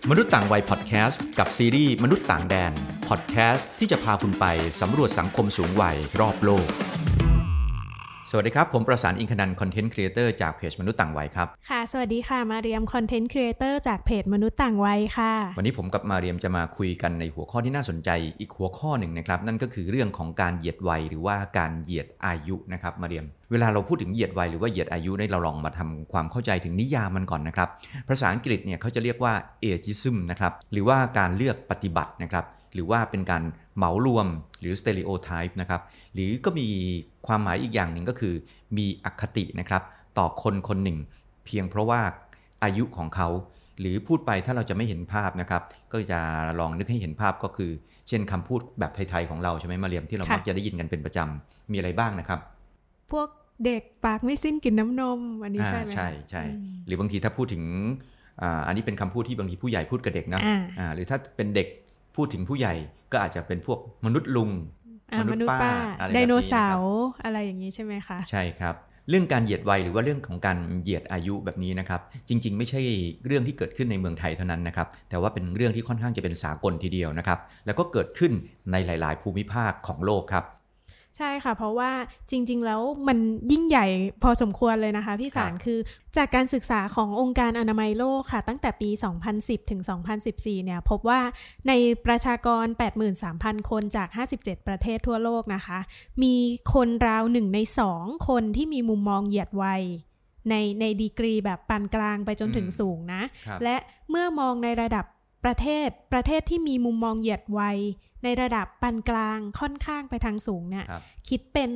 มนุษย์ต่างวัยพอดแคสต์กับซีรีส์มนุษย์ต่างแดนพอดแคสต์ที่จะพาคุณไปสำรวจสังคมสูงวัยรอบโลกสวัสดีครับผมประสานอินทนันท์คอนเทนต์ครีเอเตอร์จากเพจมนุษย์ต่างวัยครับค่ะสวัสดีค่ะมาเรียมคอนเทนต์ครีเอเตอร์จากเพจมนุษย์ต่างวัยค่ะวันนี้ผมกับมาเรียมจะมาคุยกันในหัวข้อที่น่าสนใจอีกหัวข้อหนึ่งนะครับนั่นก็คือเรื่องของการเหยียดวัยหรือว่าการเหยียดอายุนะครับมาเรียมเวลาเราพูดถึงเหยียดวัยหรือว่าเหยียดอายุเนี่ยเราลองมาทำความเข้าใจถึงนิยามมันก่อนนะครับภาษาอังกฤษเนี่ยเขาจะเรียกว่า ageism นะครับหรือว่าการเลือกปฏิบัตินะครับหรือว่าเป็นการเหมารวมหรือ stereotype นะครับหรือก็มีความหมายอีกอย่างหนึ่งก็คือมีอคตินะครับต่อคนคนหนึ่งเพียงเพราะว่าอายุของเขาหรือพูดไปถ้าเราจะไม่เห็นภาพนะครับก็จะลองนึกให้เห็นภาพก็คือเช่นคำพูดแบบไทยๆของเราใช่ไหมมาเรียมที่เรามักจะได้ยินกันเป็นประจำมีอะไรบ้างนะครับพวกเด็กปากไม่สิ้นกลิ่นน้ำนมอันนี้ใช่ไหมใช่หรือบางทีถ้าพูดถึงอันนี้เป็นคำพูดที่บางทีผู้ใหญ่พูดกับเด็กนะหรือถ้าเป็นเด็กพูดถึงผู้ใหญ่ก็อาจจะเป็นพวกมนุษย์ลุงมนุษย์ป้าไดโนเสาร์อะไรอย่างนี้ใช่ไหมคะใช่ครับเรื่องการเหยียดวัยหรือว่าเรื่องของการเหยียดอายุแบบนี้นะครับจริงๆไม่ใช่เรื่องที่เกิดขึ้นในเมืองไทยเท่านั้นนะครับแต่ว่าเป็นเรื่องที่ค่อนข้างจะเป็นสากลทีเดียวนะครับแล้วก็เกิดขึ้นในหลายๆภูมิภาคของโลกครับใช่ค่ะเพราะว่าจริงๆแล้วมันยิ่งใหญ่พอสมควรเลยนะคะพี่สารคือจากการศึกษาขององค์การอนามัยโลกค่ะตั้งแต่ปี 2010 ถึง 2014 เนี่ยพบว่าในประชากร 83,000 คนจาก 57 ประเทศทั่วโลกนะคะมีคนราว1 ใน 2 คนที่มีมุมมองเหยียดวัยในดีกรีแบบปานกลางไปจนถึงสูงนะและเมื่อมองในระดับประเทศที่มีมุมมองเหยียดวัยในระดับปานกลางค่อนข้างไปทางสูงเนี่ยคิดเป็น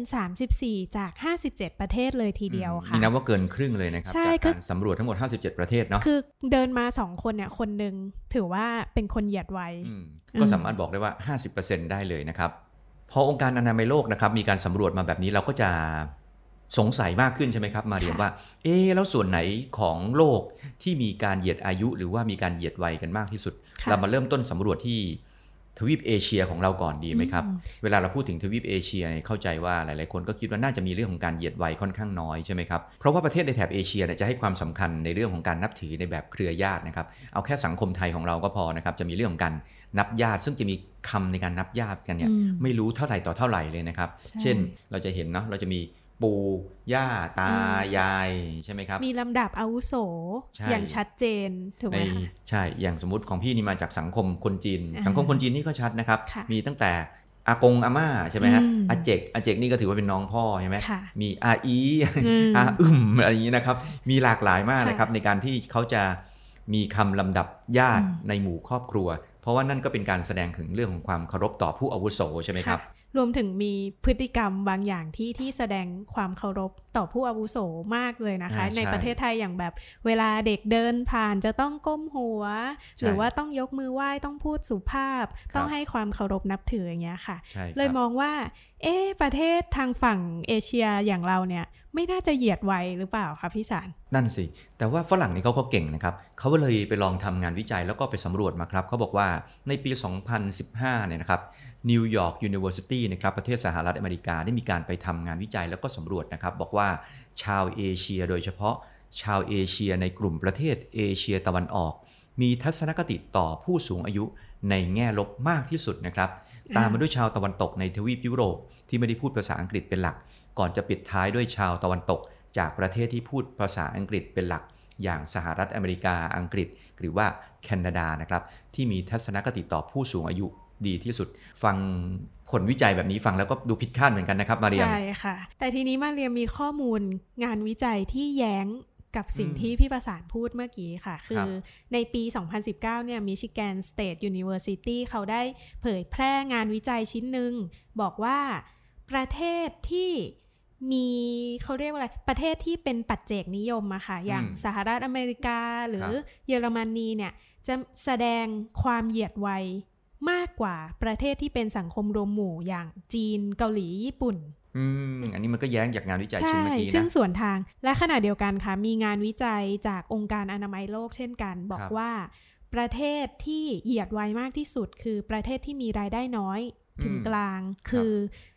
34จาก57ประเทศเลยทีเดียวค่ะนี่นับว่าเกินครึ่งเลยนะครับจากการสำรวจทั้งหมด57ประเทศเนาะคือเดินมา2คนเนี่ยคนนึงถือว่าเป็นคนเหยียดวัยก็สามารถบอกได้ว่า 50% ได้เลยนะครับพอองค์การอนามัยโลกนะครับมีการสำรวจมาแบบนี้เราก็จะสงสัยมากขึ้นใช่ไหมครับมาเรียนว่าแล้วส่วนไหนของโลกที่มีการเหยียดอายุหรือว่ามีการเหยียดวัยกันมากที่สุดเรามาเริ่มต้นสำรวจที่ทวีปเอเชียของเราก่อนดีไหมครับเวลาเราพูดถึงทวีปเอเชียเข้าใจว่าหลายๆคนก็คิดว่าน่าจะมีเรื่องของการเหยียดวัยค่อนข้างน้อยใช่ไหมครับเพราะว่าประเทศในแถบเอเชียจะให้ความสำคัญในเรื่องของการนับถือในแบบเครือญาตินะครับเอาแค่สังคมไทยของเราก็พอนะครับจะมีเรื่องของการนับญาติซึ่งจะมีคำในการนับญาติกันเนี่ยไม่รู้เท่าไหร่ต่อเท่าไหร่เลยนะครับเช่นเราจะเห็นเนาะเราจะมีปู่ย่าตายายใช่ไหมครับมีลำดับอาวุโสอย่างชัดเจนถูกไหมคะใช่อย่างสมมุติของพี่นี่มาจากสังคมคนจีนสังคมคนจีนนี่ก็ชัดนะครับมีตั้งแต่อากงอาม่าใช่ไหมฮะอาเจกนี่ก็ถือว่าเป็นน้องพ่อใช่ไหมมีอาอีอาอะไรอย่างนี้นะครับมีหลากหลายมากนะครับในการที่เขาจะมีคำลำดับญาติในหมู่ครอบครัวเพราะว่านั่นก็เป็นการแสดงถึงเรื่องของความเคารพต่อผู้อาวุโสใช่ไหมครับรวมถึงมีพฤติกรรมบางอย่างที่แสดงความเคารพต่อผู้อาวุโสมากเลยนะคะในประเทศไทยอย่างแบบเวลาเด็กเดินผ่านจะต้องก้มหัวหรือว่าต้องยกมือไหว้ต้องพูดสุภาพต้องให้ความเคารพนับถืออย่างเงี้ยค่ะเลยมองว่าประเทศทางฝั่งเอเชียอย่างเราเนี่ยไม่น่าจะเหยียดวัยหรือเปล่าคะพี่สารนั่นสิแต่ว่าฝรั่งนี่เขาก็เก่งนะครับเขาก็เลยไปลองทำงานวิจัยแล้วก็ไปสำรวจมาครับเขาบอกว่าในปี 2015 เนี่ยนะครับนิวยอร์กยูนิเวอร์ซิตี้นะครับประเทศสหรัฐอเมริกาได้มีการไปทำงานวิจัยแล้วก็สำรวจนะครับบอกว่าชาวเอเชียโดยเฉพาะชาวเอเชียในกลุ่มประเทศเอเชียตะวันออกมีทัศนคติต่อผู้สูงอายุในแง่ลบมากที่สุดนะครับตามมาด้วยชาวตะวันตกในทวีปยุโรปที่ไม่ได้พูดภาษาอังกฤษเป็นหลักก่อนจะปิดท้ายด้วยชาวตะวันตกจากประเทศที่พูดภาษาอังกฤษเป็นหลักอย่างสหรัฐอเมริกาอังกฤษหรือว่าแคนาดานะครับที่มีทัศนคติต่อผู้สูงอายุดีที่สุดฟังผลวิจัยแบบนี้ฟังแล้วก็ดูผิดคาดเหมือนกันนะครับมาเรียมใช่ค่ะแต่ทีนี้มาเรียมมีข้อมูลงานวิจัยที่แย้งกับสิ่งที่พี่ประสานพูดเมื่อกี้ค่ะคือในปี 2019 เนี่ย Michigan State University เขาได้เผยแพร่งานวิจัยชิ้นหนึ่งบอกว่าประเทศที่มีเขาเรียกว่าอะไรประเทศที่เป็นปัจเจกนิยมอะค่ะอย่างสหรัฐอเมริกาหรือเยอรมนีเนี่ยจะแสดงความเหยียดวัยมากกว่าประเทศที่เป็นสังคมรวมหมู่อย่างจีนเกาหลีญี่ปุ่นอันนี้มันก็แย้งจากงานวิจัยชิ้นเมื่อกี้นะซึ่งส่วนทางและขณะเดียวกันค่ะมีงานวิจัยจากองค์การอนามัยโลกเช่นกันบอกว่าประเทศที่เหยียดวัยมากที่สุดคือประเทศที่มีรายได้น้อยถึงกลางคือ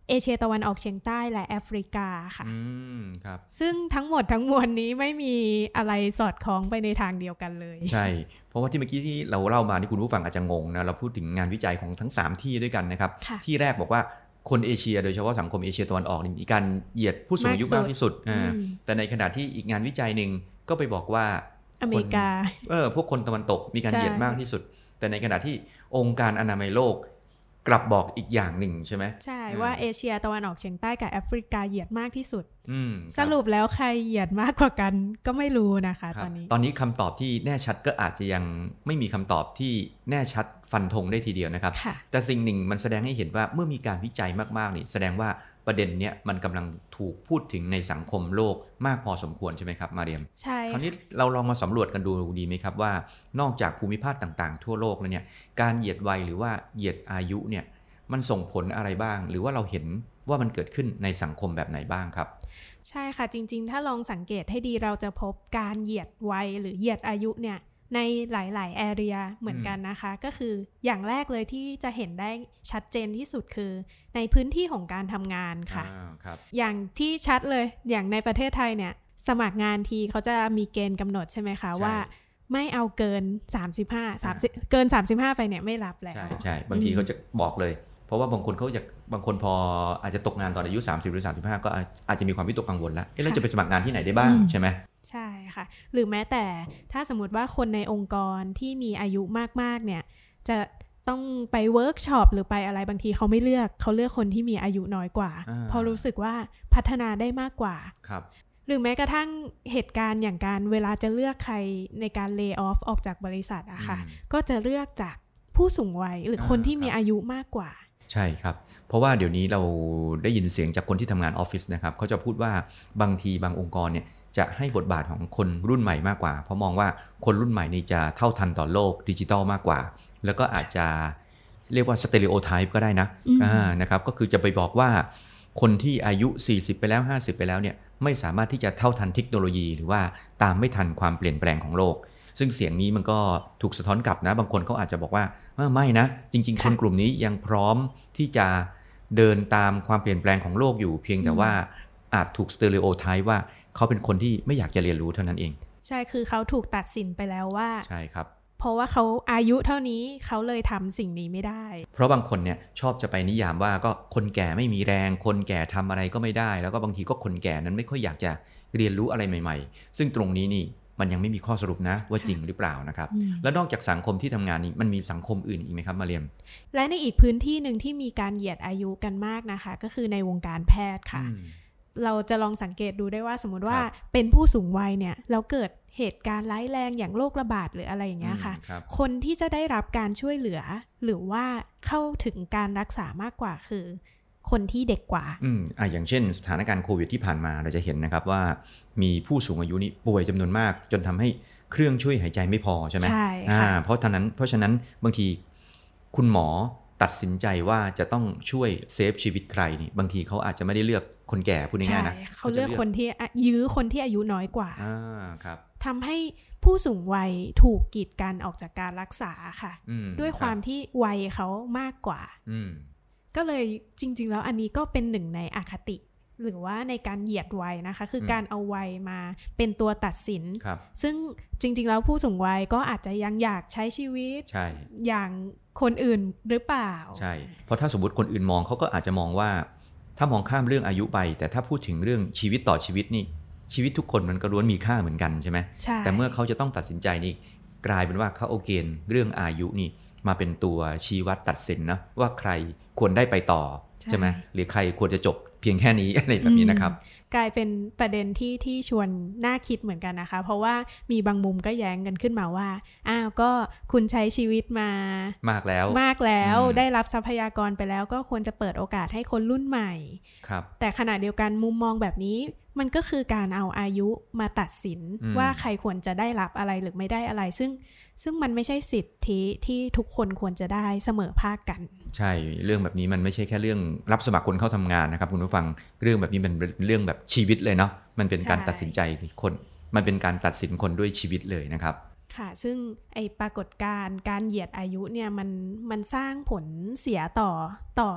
เอเชียตะวันออกเฉียงใต้และแอฟริกาค่ะครับซึ่งทั้งหมดทั้งมวลนี้ไม่มีอะไรสอดคล้องไปในทางเดียวกันเลยใช่เพราะว่าที่เมื่อกี้ที่เราเล่ามานี่คุณผู้ฟังอาจจะงงนะเราพูดถึงงานวิจัยของทั้ง3ที่ด้วยกันนะครับที่แรกบอกว่าคนเอเชียโดยเฉพาะสังคมเอเชียตะวันออกมีการเหยียดผู้สูงอายุมากที่สุดแต่ในขณะที่อีกงานวิจัยนึงก็ไปบอกว่าอเมริกาพวกคนตะวันตกมีการเหยียดมากที่สุดแต่ในขณะที่องค์การอนามัยโลกกลับบอกอีกอย่างหนึ่งใช่ไหมใช่ว่าเอเชียตะวันออกเฉียงใต้กับแอฟริกาเหยียดมากที่สุดสรุปแล้วใครเหยียดมากกว่ากันก็ไม่รู้นะคะตอนนี้คำตอบที่แน่ชัดก็อาจจะยังไม่มีคำตอบที่แน่ชัดฟันธงได้ทีเดียวนะครับแต่สิ่งหนึ่งมันแสดงให้เห็นว่าเมื่อมีการวิจัยมากๆนี่แสดงว่าประเด็นเนี้ยมันกำลังถูกพูดถึงในสังคมโลกมากพอสมควรใช่ไหมครับมาเรียมใช่คราวนี้เราลองมาสำรวจกันดูดีไหมครับว่านอกจากภูมิภาคต่างๆทั่วโลกแล้วเนี่ยการเหยียดวัยหรือว่าเหยียดอายุเนี่ยมันส่งผลอะไรบ้างหรือว่าเราเห็นว่ามันเกิดขึ้นในสังคมแบบไหนบ้างครับใช่ค่ะจริงๆถ้าลองสังเกตให้ดีเราจะพบการเหยียดวัยหรือเหยียดอายุเนี่ยในหลายๆแอเรียเหมือนกันนะคะก็คืออย่างแรกเลยที่จะเห็นได้ชัดเจนที่สุดคือในพื้นที่ของการทำงานค่ะอย่างที่ชัดเลยอย่างในประเทศไทยเนี่ยสมัครงานทีเขาจะมีเกณฑ์กำหนดใช่ไหมคะว่าไม่เอาเกิน35เกิน35ไปเนี่ยไม่รับแล้วใช่บางทีเขาจะบอกเลยเพราะว่าบางคนพออาจจะตกงานตอนอายุ30หรือ35ก็อาจจะมีความวิตกกังวลแล้วเราจะไปสมัครงานที่ไหนได้บ้างใช่ไหมใช่ค่ะหรือแม้แต่ถ้าสมมติว่าคนในองค์กรที่มีอายุมากๆเนี่ยจะต้องไปเวิร์กช็อปหรือไปอะไรบางทีเขาไม่เลือกเขาเลือกคนที่มีอายุน้อยกว่าเพราะรู้สึกว่าพัฒนาได้มากกว่าครับหรือแม้กระทั่งเหตุการณ์อย่างการเวลาจะเลือกใครในการเลย์ออฟออกจากบริษัทอะค่ะก็จะเลือกจากผู้สูงวัยหรือคนที่มีอายุมากกว่าใช่ครับเพราะว่าเดี๋ยวนี้เราได้ยินเสียงจากคนที่ทำงานออฟฟิศนะครับเขาจะพูดว่าบางทีบางองค์กรเนี่ยจะให้บทบาทของคนรุ่นใหม่มากกว่าเพราะมองว่าคนรุ่นใหม่นี่จะเท่าทันต่อโลกดิจิทัลมากกว่าแล้วก็อาจจะเรียกว่าสเตอริโอไทป์ก็ได้นะครับก็คือจะไปบอกว่าคนที่อายุ40ไปแล้ว50ไปแล้วเนี่ยไม่สามารถที่จะเท่าทันเทคโนโลยีหรือว่าตามไม่ทันความเปลี่ยนแปลงของโลกซึ่งเสียงนี้มันก็ถูกสะท้อนกลับนะบางคนเขาอาจจะบอกว่าไม่นะจริงๆคนกลุ่มนี้ยังพร้อมที่จะเดินตามความเปลี่ยนแปลงของโลกอยู่เพียงแต่ว่าอาจถูกสเตอริโอไทป์ว่าเขาเป็นคนที่ไม่อยากจะเรียนรู้เท่านั้นเองใช่คือเขาถูกตัดสินไปแล้วว่าใช่ครับเพราะว่าเขาอายุเท่านี้เขาเลยทำสิ่งนี้ไม่ได้เพราะบางคนเนี่ยชอบจะไปนิยามว่าก็คนแก่ไม่มีแรงคนแก่ทำอะไรก็ไม่ได้แล้วก็บางทีก็คนแก่นั้นไม่ค่อยอยากจะเรียนรู้อะไรใหม่ๆซึ่งตรงนี้นี่มันยังไม่มีข้อสรุปนะว่าจริงหรือเปล่านะครับแล้วนอกจากสังคมที่ทำงานนี้มันมีสังคมอื่นอีกไหมครับมาเรียมและในอีกพื้นที่หนึ่งที่มีการเหยียดอายุกันมากนะคะก็คือในวงการแพทย์ค่ะเราจะลองสังเกตดูได้ว่าสมมติว่าเป็นผู้สูงวัยเนี่ยแล้วเกิดเหตุการณ์ร้ายแรงอย่างโรคระบาดหรืออะไรอย่างเงี้ยค่ะคนที่จะได้รับการช่วยเหลือหรือว่าเข้าถึงการรักษามากกว่าคือคนที่เด็กกว่าอย่างเช่นสถานการณ์โควิดที่ผ่านมาเราจะเห็นนะครับว่ามีผู้สูงอายุนี่ป่วยจำนวนมากจนทำให้เครื่องช่วยหายใจไม่พอใช่ไหมใช่ค่ะเพราะฉะนั้นบางทีคุณหมอตัดสินใจว่าจะต้องช่วยเซฟชีวิตใครนี่บางทีเขาอาจจะไม่ได้เลือกคนแก่พูดง่ายๆนะเขาเลือกคนที่ยื้อคนที่อายุน้อยกว่าครับทำให้ผู้สูงวัยถูกกีดกันออกจากการรักษาค่ะด้วยความที่วัยเขามากกว่าก็เลยจริงๆแล้วอันนี้ก็เป็นหนึ่งในอคติหรือว่าในการเหยียดวัยนะคะคือการเอาวัยมาเป็นตัวตัดสินซึ่งจริงๆแล้วผู้สูงวัยก็อาจจะยังอยากใช้ชีวิตอย่างคนอื่นหรือเปล่าใช่เพราะถ้าสมมติคนอื่นมองเขาก็อาจจะมองว่าถ้ามองข้ามเรื่องอายุไปแต่ถ้าพูดถึงเรื่องชีวิตต่อชีวิตนี่ชีวิตทุกคนมันก็ล้วนมีค่าเหมือนกันใช่ไหมแต่เมื่อเขาจะต้องตัดสินใจนี่กลายเป็นว่าเขาเอาเกณฑ์เรื่องอายุนี่มาเป็นตัวชี้วัดตัดสินนะว่าใครควรได้ไปต่อใช่ไหมหรือใครควรจะจบเพียงแค่นี้อะไรแบบนี้นะครับกลายเป็นประเด็นที่ชวนน่าคิดเหมือนกันนะคะเพราะว่ามีบางมุมก็แย้งกันขึ้นมาว่าก็คุณใช้ชีวิตมามากแล้วได้รับทรัพยากรไปแล้วก็ควรจะเปิดโอกาสให้คนรุ่นใหม่แต่ขณะเดียวกันมุมมองแบบนี้มันก็คือการเอาอายุมาตัดสินว่าใครควรจะได้รับอะไรหรือไม่ได้อะไรซึ่งมันไม่ใช่สิทธิที่ทุกคนควรจะได้เสมอภาคกันใช่เรื่องแบบนี้มันไม่ใช่แค่เรื่องรับสมัครคนเข้าทำงานนะครับคุณผู้ฟังเรื่องแบบนี้มันเป็นเรื่องแบบชีวิตเลยเนาะมันเป็นการตัดสินใจคนมันเป็นการตัดสินคนด้วยชีวิตเลยนะครับค่ะซึ่งไอปรากฏการณ์การเหยียดอายุเนี่ยมันสร้างผลเสียต่อ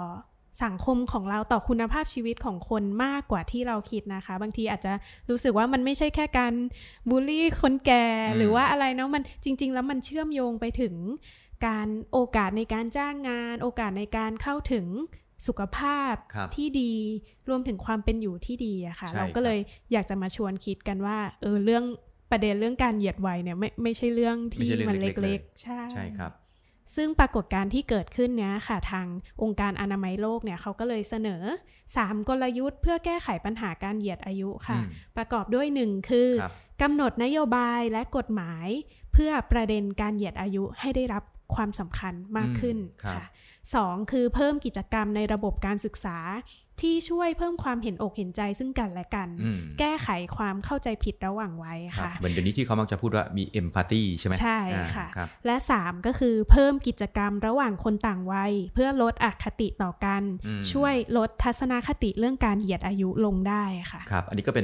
สังคมของเราต่อคุณภาพชีวิตของคนมากกว่าที่เราคิดนะคะบางทีอาจจะรู้สึกว่ามันไม่ใช่แค่การบูลลี่คนแก่หรือว่าอะไรเนาะมันจริงๆแล้วมันเชื่อมโยงไปถึงการโอกาสในการจ้างงานโอกาสในการเข้าถึงสุขภาพที่ดีรวมถึงความเป็นอยู่ที่ดีอะค่ะเราก็เลยอยากจะมาชวนคิดกันว่าเรื่องประเด็นเรื่องการเหยียดวัยเนี่ยไม่ใช่เรื่องที่มันเล็กๆใช่ครับซึ่งปรากฏการณ์ที่เกิดขึ้นเนี้ยค่ะทางองค์การอนามัยโลกเนี่ยเขาก็เลยเสนอ3กลยุทธ์เพื่อแก้ไขปัญหาการเหยียดอายุค่ะประกอบด้วย1คือกำหนดนโยบายและกฎหมายเพื่อประเด็นการเหยียดอายุให้ได้รับความสำคัญมากขึ้นค่ะ2คือเพิ่มกิจกรรมในระบบการศึกษาที่ช่วยเพิ่มความเห็นอกเห็นใจซึ่งกันและกันแก้ไขความเข้าใจผิดระหว่างวัยค่ะเหมือนเดี๋ยวนี้ที่เขามักจะพูดว่ามี empathy ใช่ไหมใช่ค่ะและ3ก็คือเพิ่มกิจกรรมระหว่างคนต่างวัยเพื่อลดอคติต่อกันช่วยลดทัศนคติเรื่องการเหยียดอายุลงได้ค่ะครับอันนี้ก็เป็น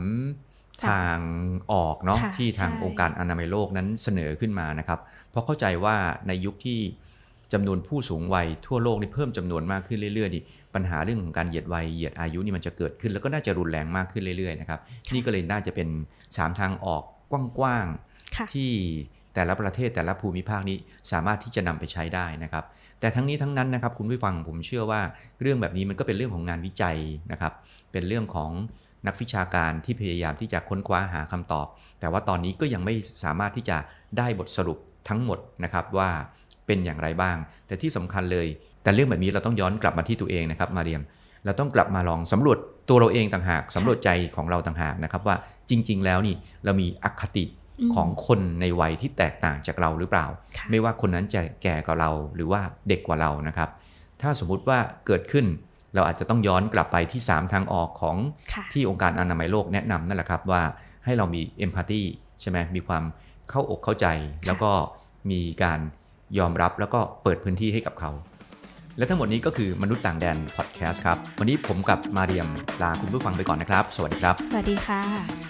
3ทางออกเนาะที่ทางองค์การอนามัยโลกนั้นเสนอขึ้นมานะครับเพราะเข้าใจว่าในยุคที่จำนวนผู้สูงวัยทั่วโลกนี่เพิ่มจำนวนมากขึ้นเรื่อยๆนี่ปัญหาเรื่องของการเหยียดวัยเหยียดอายุนี่มันจะเกิดขึ้นแล้วก็น่าจะรุนแรงมากขึ้นเรื่อยๆนะครับนี่ก็เลยน่าจะเป็น3ทางออกกว้างๆที่แต่ละประเทศแต่ละภูมิภาคนี้สามารถที่จะนำไปใช้ได้นะครับแต่ทั้งนี้ทั้งนั้นนะครับคุณผู้ฟังผมเชื่อว่าเรื่องแบบนี้มันก็เป็นเรื่องของงานวิจัยนะครับเป็นเรื่องของนักวิชาการที่พยายามที่จะค้นคว้าหาคำตอบแต่ว่าตอนนี้ก็ยังไม่สามารถที่จะได้บทสรุปทั้งหมดนะครับว่าเป็นอย่างไรบ้างแต่ที่สำคัญเลยแต่เรื่องแบบนี้เราต้องย้อนกลับมาที่ตัวเองนะครับมาเรียมเราต้องกลับมาลองสำรวจตัวเราเองต่างหากสำรวจใจของเราต่างหากนะครับว่าจริงๆแล้วนี่เรามีอคติของคนในวัยที่แตกต่างจากเราหรือเปล่าไม่ว่าคนนั้นจะแก่กว่าเราหรือว่าเด็กกว่าเรานะครับถ้าสมมุติว่าเกิดขึ้นเราอาจจะต้องย้อนกลับไปที่3ทางออกของที่องค์การอนามัยโลกแนะนำนั่นแหละครับว่าให้เรามี empathy ใช่ไหมมีความเข้าอกเข้าใจแล้วก็มีการยอมรับแล้วก็เปิดพื้นที่ให้กับเขาและทั้งหมดนี้ก็คือมนุษย์ต่างแดนพอดแคสต์ครับวันนี้ผมกับมาเรียมลาคุณผู้ฟังไปก่อนนะครับสวัสดีครับสวัสดีค่ะ